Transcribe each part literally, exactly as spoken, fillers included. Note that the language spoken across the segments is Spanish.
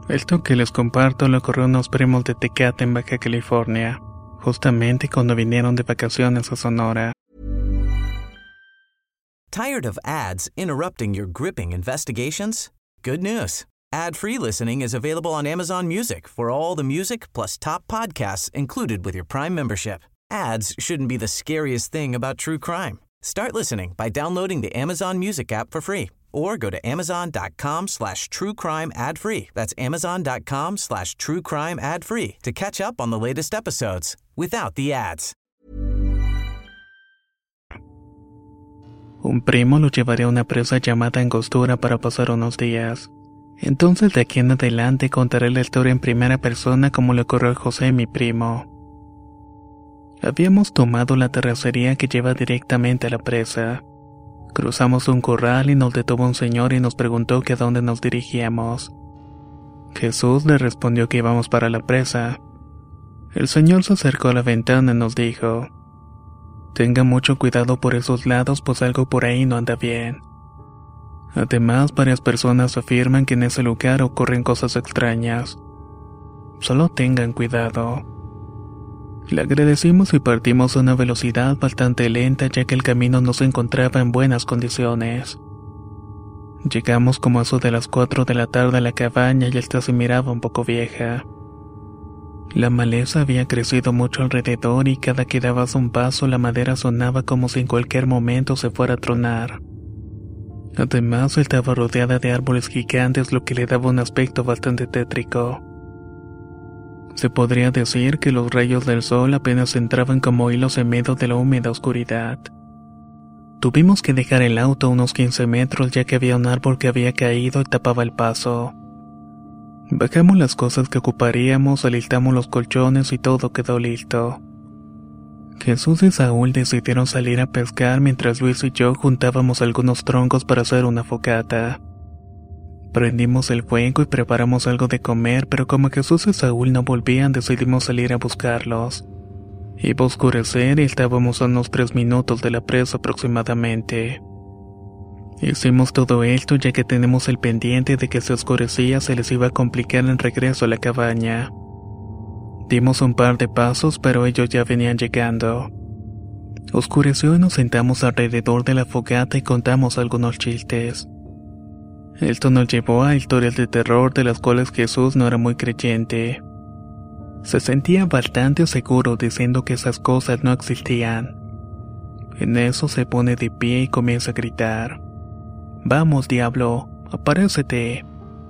Esto que les comparto le ocurrió a unos primos de Tecate en Baja California, justamente cuando vinieron de vacaciones a Sonora. Tired of ads interrupting your gripping investigations? Good news. Ad-free listening is available on Amazon Music for all the music plus top podcasts included with your Prime membership. Ads shouldn't be the scariest thing about true crime. Start listening by downloading the Amazon Music app for free or go to amazon.com slash true crime ad free. That's amazon.com slash true crime ad free to catch up on the latest episodes without the ads. Un primo lo llevaría a una presa llamada Angostura para pasar unos días. Entonces de aquí en adelante contaré la historia en primera persona como le ocurrió a José, mi primo. Habíamos tomado la terracería que lleva directamente a la presa. Cruzamos un corral y nos detuvo un señor y nos preguntó que a dónde nos dirigíamos. Jesús le respondió que íbamos para la presa. El señor se acercó a la ventana y nos dijo: tenga mucho cuidado por esos lados, pues algo por ahí no anda bien. Además, varias personas afirman que en ese lugar ocurren cosas extrañas. Solo tengan cuidado. Le agradecimos y partimos a una velocidad bastante lenta ya que el camino no se encontraba en buenas condiciones. Llegamos como a eso de las cuatro de la tarde a la cabaña y esta se miraba un poco vieja. La maleza había crecido mucho alrededor y cada que dabas un paso la madera sonaba como si en cualquier momento se fuera a tronar. Además estaba rodeada de árboles gigantes, lo que le daba un aspecto bastante tétrico. Se podría decir que los rayos del sol apenas entraban como hilos en medio de la húmeda oscuridad. Tuvimos que dejar el auto a unos quince metros ya que había un árbol que había caído y tapaba el paso. Bajamos las cosas que ocuparíamos, alistamos los colchones y todo quedó listo. Jesús y Saúl decidieron salir a pescar mientras Luis y yo juntábamos algunos troncos para hacer una fogata. Prendimos el fuego y preparamos algo de comer, pero como Jesús y Saúl no volvían, decidimos salir a buscarlos. Iba a oscurecer y estábamos a unos tres minutos de la presa aproximadamente. Hicimos todo esto ya que tenemos el pendiente de que si oscurecía se les iba a complicar el regreso a la cabaña. Dimos un par de pasos, pero ellos ya venían llegando. Oscureció y nos sentamos alrededor de la fogata y contamos algunos chistes. Esto nos llevó a historias de terror de las cuales Jesús no era muy creyente. Se sentía bastante seguro diciendo que esas cosas no existían. En eso se pone de pie y comienza a gritar: «Vamos, diablo, aparécete».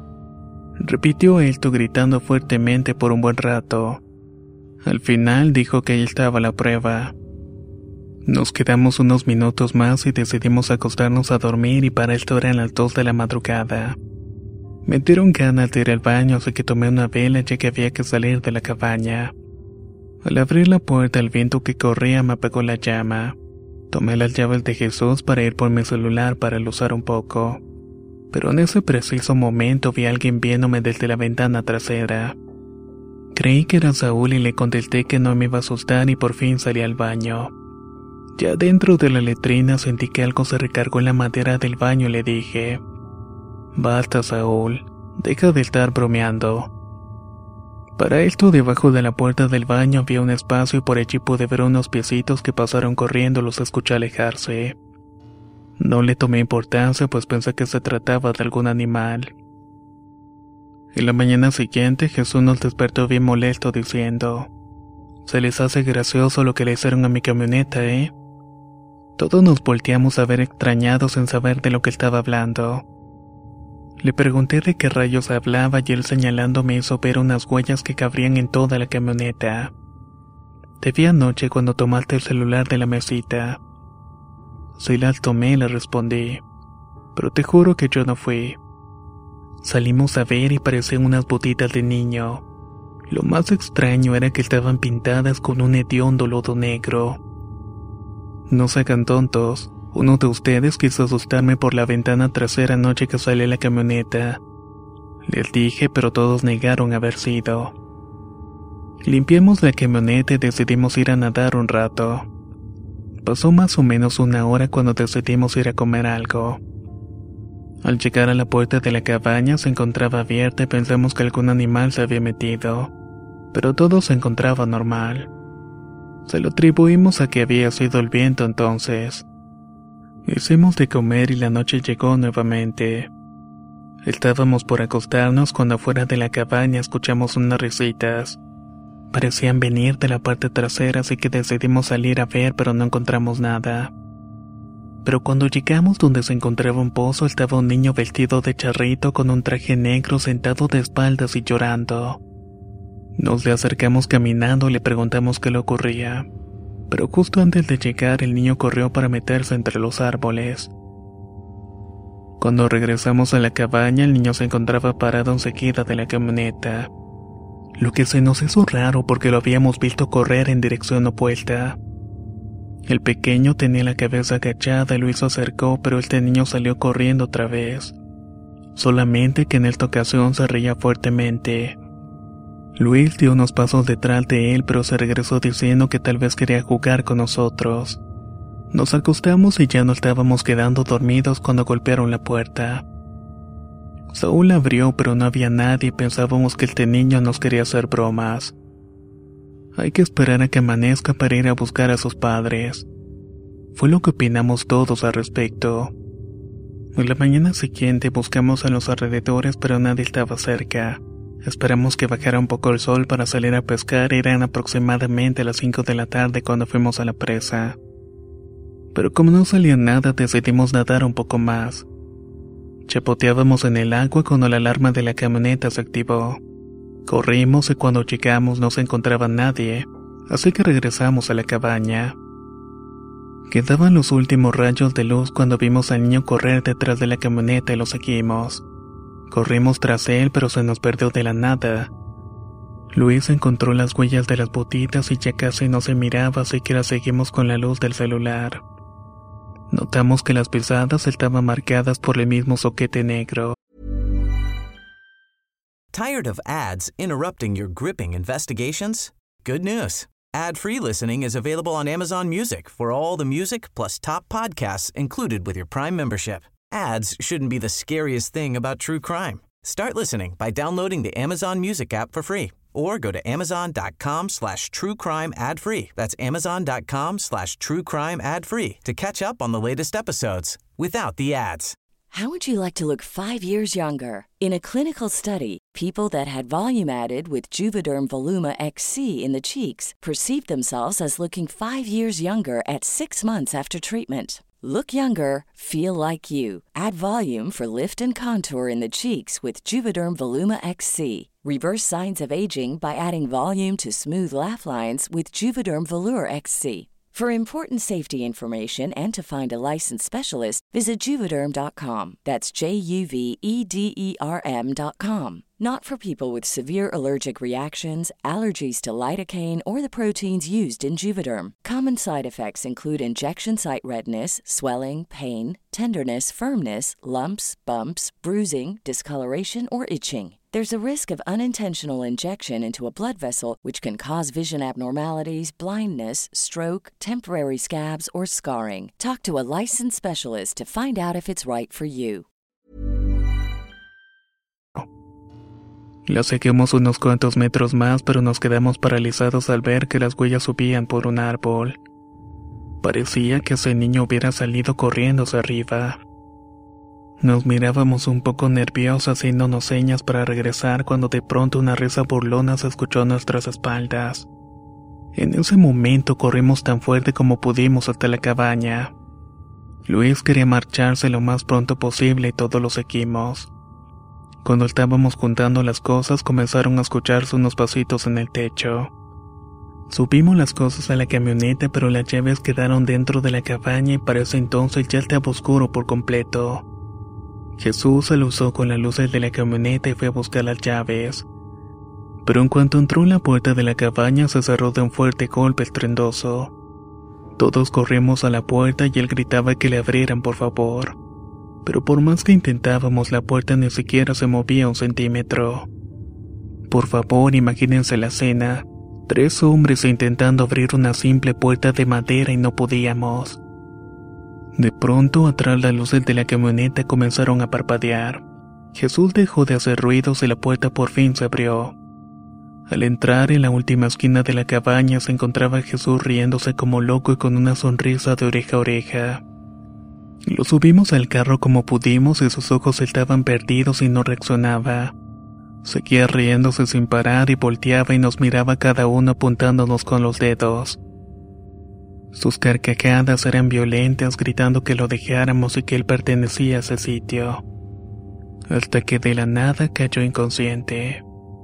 Repitió esto gritando fuertemente por un buen rato. Al final dijo que ahí estaba la prueba. Nos quedamos unos minutos más y decidimos acostarnos a dormir y para esto eran las dos de la madrugada. Me dieron ganas de ir al baño, así que tomé una vela ya que había que salir de la cabaña. Al abrir la puerta el viento que corría me apagó la llama. Tomé las llaves de Jesús para ir por mi celular para luzar un poco. Pero en ese preciso momento vi a alguien viéndome desde la ventana trasera. Creí que era Saúl y le contesté que no me iba a asustar y por fin salí al baño. Ya dentro de la letrina sentí que algo se recargó en la madera del baño y le dije: «Basta, Saúl, deja de estar bromeando». Para esto, debajo de la puerta del baño había un espacio y por allí pude ver unos piecitos que pasaron corriendo, los escuché alejarse. No le tomé importancia pues pensé que se trataba de algún animal. En la mañana siguiente Jesús nos despertó bien molesto diciendo: «Se les hace gracioso lo que le hicieron a mi camioneta, ¿eh?». Todos nos volteamos a ver extrañados sin saber de lo que estaba hablando. Le pregunté de qué rayos hablaba y él señalando me hizo ver unas huellas que cabrían en toda la camioneta. «Te vi anoche cuando tomaste el celular de la mesita». «Sí las tomé», le respondí, «pero te juro que yo no fui». Salimos a ver y parecían unas botitas de niño. Lo más extraño era que estaban pintadas con un hediondo lodo negro. «No se hagan tontos. Uno de ustedes quiso asustarme por la ventana trasera anoche que salí de la camioneta», les dije, pero todos negaron haber sido. Limpiamos la camioneta y decidimos ir a nadar un rato. Pasó más o menos una hora cuando decidimos ir a comer algo. Al llegar a la puerta de la cabaña se encontraba abierta y pensamos que algún animal se había metido, pero todo se encontraba normal. Se lo atribuimos a que había sido el viento entonces. Hicimos de comer y la noche llegó nuevamente. Estábamos por acostarnos cuando afuera de la cabaña escuchamos unas risitas. Parecían venir de la parte trasera, así que decidimos salir a ver, pero no encontramos nada. Pero cuando llegamos donde se encontraba un pozo, estaba un niño vestido de charrito con un traje negro sentado de espaldas y llorando. Nos le acercamos caminando y le preguntamos qué le ocurría. Pero justo antes de llegar el niño corrió para meterse entre los árboles. Cuando regresamos a la cabaña, el niño se encontraba parado enseguida de la camioneta. Lo que se nos hizo raro porque lo habíamos visto correr en dirección opuesta. El pequeño tenía la cabeza agachada y Luis se acercó, pero este niño salió corriendo otra vez. Solamente que en esta ocasión se reía fuertemente. Luis dio unos pasos detrás de él, pero se regresó diciendo que tal vez quería jugar con nosotros. Nos acostamos y ya no estábamos quedando dormidos cuando golpearon la puerta. Saúl abrió, pero no había nadie y pensábamos que este niño nos quería hacer bromas. Hay que esperar a que amanezca para ir a buscar a sus padres. Fue lo que opinamos todos al respecto. En la mañana siguiente buscamos a los alrededores, pero nadie estaba cerca. Esperamos que bajara un poco el sol para salir a pescar. Eran aproximadamente las cinco de la tarde cuando fuimos a la presa. Pero como no salía nada, decidimos nadar un poco más. Chapoteábamos en el agua cuando la alarma de la camioneta se activó. Corrimos y cuando llegamos no se encontraba nadie, así que regresamos a la cabaña. Quedaban los últimos rayos de luz cuando vimos al niño correr detrás de la camioneta y lo seguimos. Corrimos tras él, pero se nos perdió de la nada. Luis encontró las huellas de las botitas y ya casi no se miraba, así que la seguimos con la luz del celular. Notamos que las pisadas estaban marcadas por el mismo soquete negro. Tired of ads interrupting your gripping investigations? Good news. Ad-free listening is available on Amazon Music for all the music plus top podcasts included with your Prime membership. Ads shouldn't be the scariest thing about true crime. Start listening by downloading the Amazon Music app for free or go to amazon.com slash true crime ad free. That's amazon.com slash true crime ad free to catch up on the latest episodes without the ads. How would you like to look five years younger? In a clinical study, people that had volume added with Juvederm Voluma X C in the cheeks perceived themselves as looking five years younger at six months after treatment. Look younger, feel like you. Add volume for lift and contour in the cheeks with Juvederm Voluma X C. Reverse signs of aging by adding volume to smooth laugh lines with Juvederm Volure X C. For important safety information and to find a licensed specialist, visit Juvederm dot com. That's J U V E D E R M dot com. Not for people with severe allergic reactions, allergies to lidocaine, or the proteins used in Juvederm. Common side effects include injection site redness, swelling, pain, tenderness, firmness, lumps, bumps, bruising, discoloration, or itching. There's a risk of unintentional injection into a blood vessel, which can cause vision abnormalities, blindness, stroke, temporary scabs, or scarring. Talk to a licensed specialist to find out if it's right for you. La seguimos unos cuantos metros más, pero nos quedamos paralizados al ver que las huellas subían por un árbol. Parecía que ese niño hubiera salido corriendo hacia arriba. Nos mirábamos un poco nerviosos haciéndonos señas para regresar cuando de pronto una risa burlona se escuchó a nuestras espaldas. En ese momento corrimos tan fuerte como pudimos hasta la cabaña. Luis quería marcharse lo más pronto posible y todos lo seguimos. Cuando estábamos juntando las cosas comenzaron a escucharse unos pasitos en el techo. Subimos las cosas a la camioneta, pero las llaves quedaron dentro de la cabaña y para ese entonces ya estaba oscuro por completo. Jesús se lo usó con las luces de la camioneta y fue a buscar las llaves. Pero en cuanto entró en la puerta de la cabaña se cerró de un fuerte golpe estruendoso. Todos corrimos a la puerta y él gritaba que le abrieran por favor. Pero por más que intentábamos la puerta ni siquiera se movía un centímetro. Por favor, imagínense la escena. Tres hombres intentando abrir una simple puerta de madera y no podíamos. De pronto, atrás las luces de la camioneta comenzaron a parpadear. Jesús dejó de hacer ruidos y la puerta por fin se abrió. Al entrar en la última esquina de la cabaña se encontraba Jesús riéndose como loco y con una sonrisa de oreja a oreja. Lo subimos al carro como pudimos y sus ojos estaban perdidos y no reaccionaba. Seguía riéndose sin parar y volteaba y nos miraba cada uno apuntándonos con los dedos. Sus carcajadas eran violentas, gritando que lo dejáramos y que él pertenecía a ese sitio. Hasta que de la nada cayó inconsciente.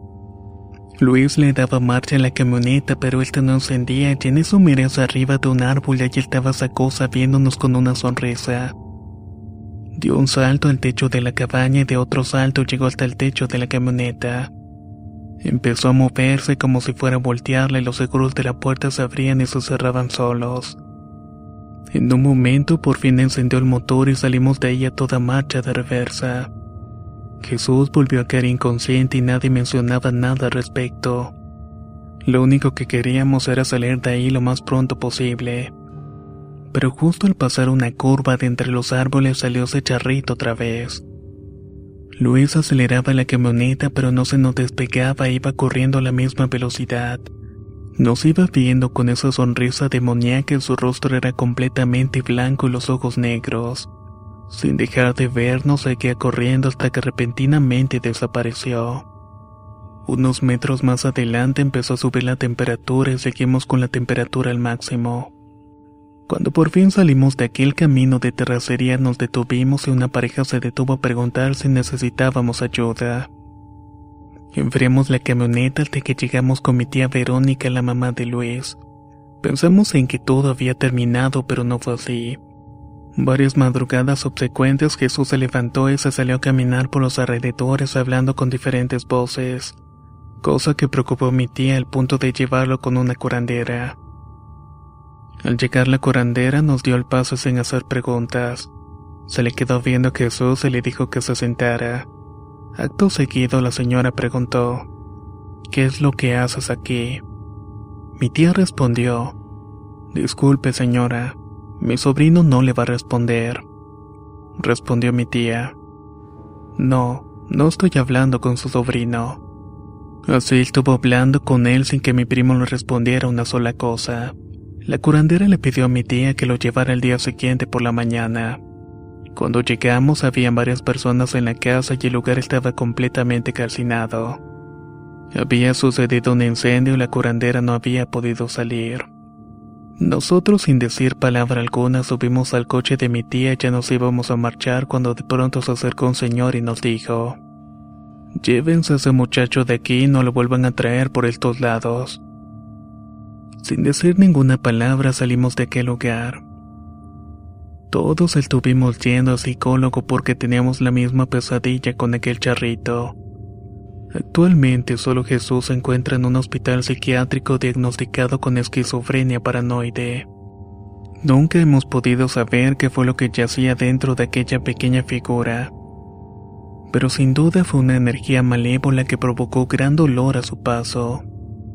Luis le daba marcha a la camioneta, pero ésta no encendía y en eso miré hacia arriba de un árbol y allí estaba esa cosa viéndonos con una sonrisa. Dio un salto al techo de la cabaña y de otro salto llegó hasta el techo de la camioneta. Empezó a moverse como si fuera a voltearla y los seguros de la puerta se abrían y se cerraban solos. En un momento por fin encendió el motor y salimos de ahí a toda marcha de reversa. Jesús volvió a caer inconsciente y nadie mencionaba nada al respecto. Lo único que queríamos era salir de ahí lo más pronto posible. Pero justo al pasar una curva de entre los árboles salió ese charrito otra vez. Luis aceleraba la camioneta pero no se nos despegaba e iba corriendo a la misma velocidad. Nos iba viendo con esa sonrisa demoníaca y su rostro era completamente blanco y los ojos negros. Sin dejar de vernos seguía corriendo hasta que repentinamente desapareció. Unos metros más adelante empezó a subir la temperatura y seguimos con la temperatura al máximo. Cuando por fin salimos de aquel camino de terracería nos detuvimos y una pareja se detuvo a preguntar si necesitábamos ayuda. Enfriamos la camioneta hasta que llegamos con mi tía Verónica, la mamá de Luis. Pensamos en que todo había terminado, pero no fue así. Varias madrugadas subsecuentes Jesús se levantó y se salió a caminar por los alrededores hablando con diferentes voces, cosa que preocupó a mi tía al punto de llevarlo con una curandera. Al llegar la curandera nos dio el paso sin hacer preguntas. Se le quedó viendo a Jesús y le dijo que se sentara. Acto seguido la señora preguntó: ¿Qué es lo que haces aquí? Mi tía respondió: Disculpe señora, mi sobrino no le va a responder. Respondió mi tía: No, no estoy hablando con su sobrino. Así estuvo hablando con él sin que mi primo le respondiera una sola cosa. La curandera le pidió a mi tía que lo llevara el día siguiente por la mañana. Cuando llegamos habían varias personas en la casa y el lugar estaba completamente calcinado. Había sucedido un incendio y la curandera no había podido salir. Nosotros sin decir palabra alguna subimos al coche de mi tía y ya nos íbamos a marchar cuando de pronto se acercó un señor y nos dijo: Llévense a ese muchacho de aquí y no lo vuelvan a traer por estos lados. Sin decir ninguna palabra salimos de aquel lugar. Todos estuvimos yendo al psicólogo porque teníamos la misma pesadilla con aquel charrito. Actualmente solo Jesús se encuentra en un hospital psiquiátrico diagnosticado con esquizofrenia paranoide. Nunca hemos podido saber qué fue lo que yacía dentro de aquella pequeña figura. Pero sin duda fue una energía malévola que provocó gran dolor a su paso.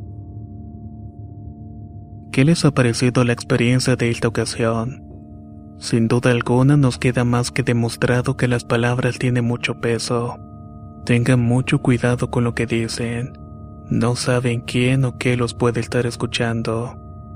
¿Qué les ha parecido la experiencia de esta ocasión? Sin duda alguna nos queda más que demostrado que las palabras tienen mucho peso. Tengan mucho cuidado con lo que dicen. No saben quién o qué los puede estar escuchando.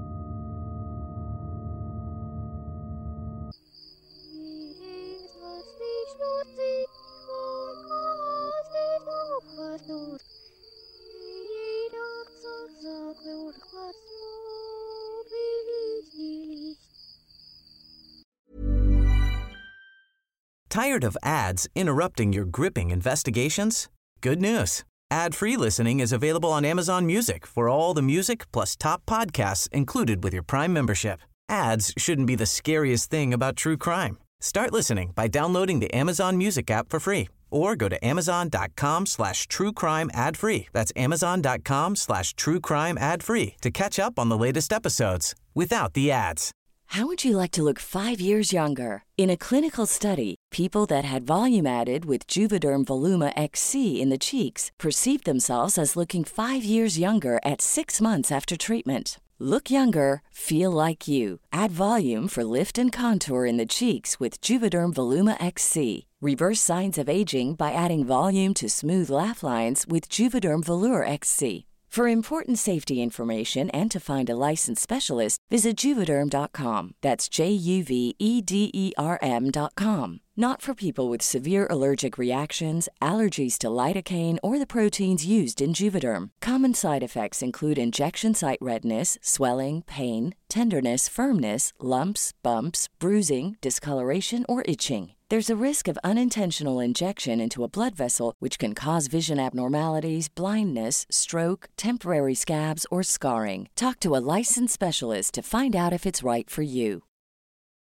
Tired of ads interrupting your gripping investigations? Good news. Ad-free listening is available on Amazon Music for all the music plus top podcasts included with your Prime membership. Ads shouldn't be the scariest thing about true crime. Start listening by downloading the Amazon Music app for free or go to amazon.com slash true crime ad free. That's amazon.com slash true crime ad free to catch up on the latest episodes without the ads. How would you like to look five years younger? In a clinical study, people that had volume added with Juvederm Voluma X C in the cheeks perceived themselves as looking five years younger at six months after treatment. Look younger, feel like you. Add volume for lift and contour in the cheeks with Juvederm Voluma X C. Reverse signs of aging by adding volume to smooth laugh lines with Juvederm Volure X C. For important safety information and to find a licensed specialist, visit Juvederm dot com. That's J U V E D E R M dot com. Not for people with severe allergic reactions, allergies to lidocaine, or the proteins used in Juvederm. Common side effects include injection site redness, swelling, pain, tenderness, firmness, lumps, bumps, bruising, discoloration, or itching. There's a risk of unintentional injection into a blood vessel, which can cause vision abnormalities, blindness, stroke, temporary scabs, or scarring. Talk to a licensed specialist to find out if it's right for you.